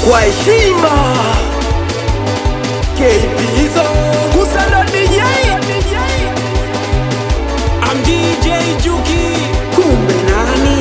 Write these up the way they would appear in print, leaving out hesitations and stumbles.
kwa heshima. KBzo Kusala DJ, I'm DJ Juki. kumbe nani?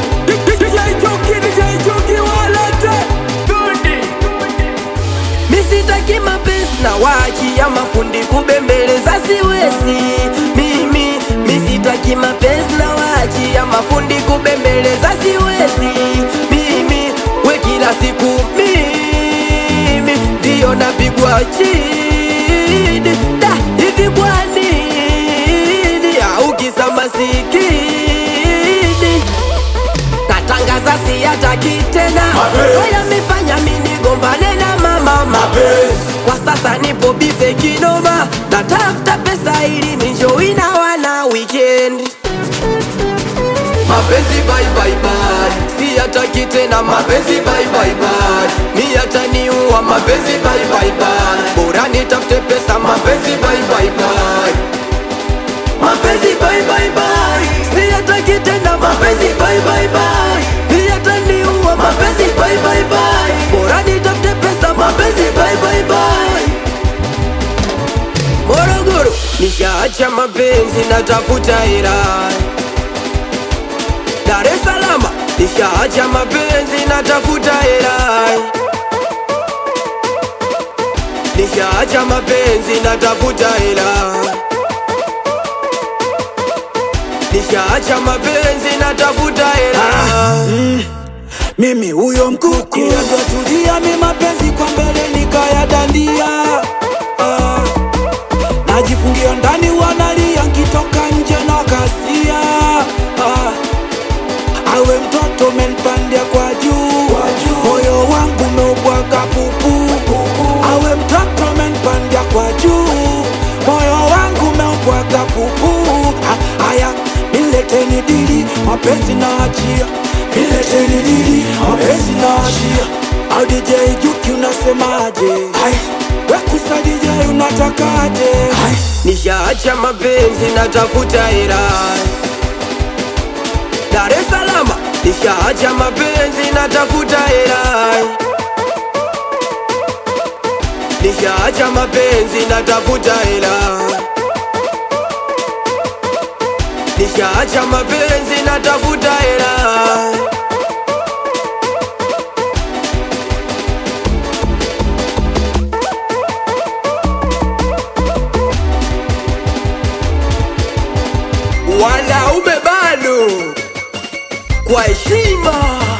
DJ Juki walete Dundi. Misitaki mapenzi na waachia mafundi kubembeleza siwezi. Misitaki mapenzi na waachia mafundi kubembeleza siwezi. We kila siku mimi ndio napigwa chini. Da, hivi kwa nini au kisa masikini? Natangaza siyataki tena, waya mifanya mini gombane na mama. Kwa sasa nipo bize kinoma, natafuta pesa ili ninjoi na wana weekend. Mapenzi bye bye bye, siyataki tena mapenzi bye bye bye. Mi yataniua mapenzi bye bye bye, bora nitafute pesa mapenzi bye bye bye. Mapenzi bye bye bye, siyataki tena mapenzi bye bye bye. Mi yataniua mapenzi bye bye bye, bora nitafute pesa mapenzi bye bye bye. Morogoro nishaacha mapenzi natafuta hela. Dar es Salaam nishaacha mapenzi natafuta hela. Nishaacha mapenzi natafuta hela. Nishaacha mapenzi natafuta hela. Mimi huyo mkuku tulia, mi mapenzi kwa mbele nikayadandia. Najifungia ndani wanalia, nkitoka nje na kasia. Awe mtoto menpandia kwa juu, moyo wangu meubwaga pupu. Awe mtoto menpandia kwa juu, moyo wangu meubwaga pupu. Aya, nileteni dili, mapenzi na achia. Nileteni dili, mapenzi na achia. Au DJ Juki unasemaje? We Kusa DJ unatakaje? Nishaacha mapenzi natafuta hela. Dar es Salaam nishaacha mapenzi natafuta hela. Nishaacha mapenzi natafuta hela. Nishaacha mapenzi natafuta hela. Wanaume bado kwa heshima.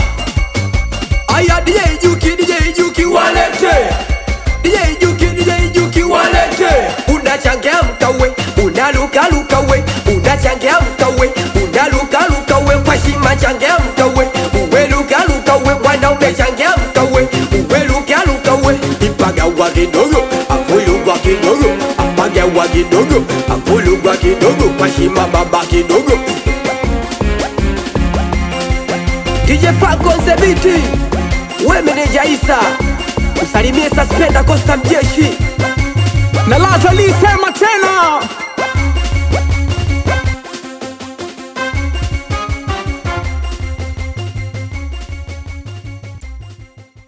Aya DJ Juki walete. DJ Juki walete. Unachangamka we, unaluka we, unachangamka we, unaluka we, kwa heshima changamka we, uwe luka we, wanaume changamka we, uwe luka we. Ipaga wa kidogo, afulu wa kidogo, apaga wa kidogo, afulu wa kidogo, kwa heshima baba kidogo. DJ Falcon Zebiti, we meneja Isa, usalimie Suspender Costa Mjeshi.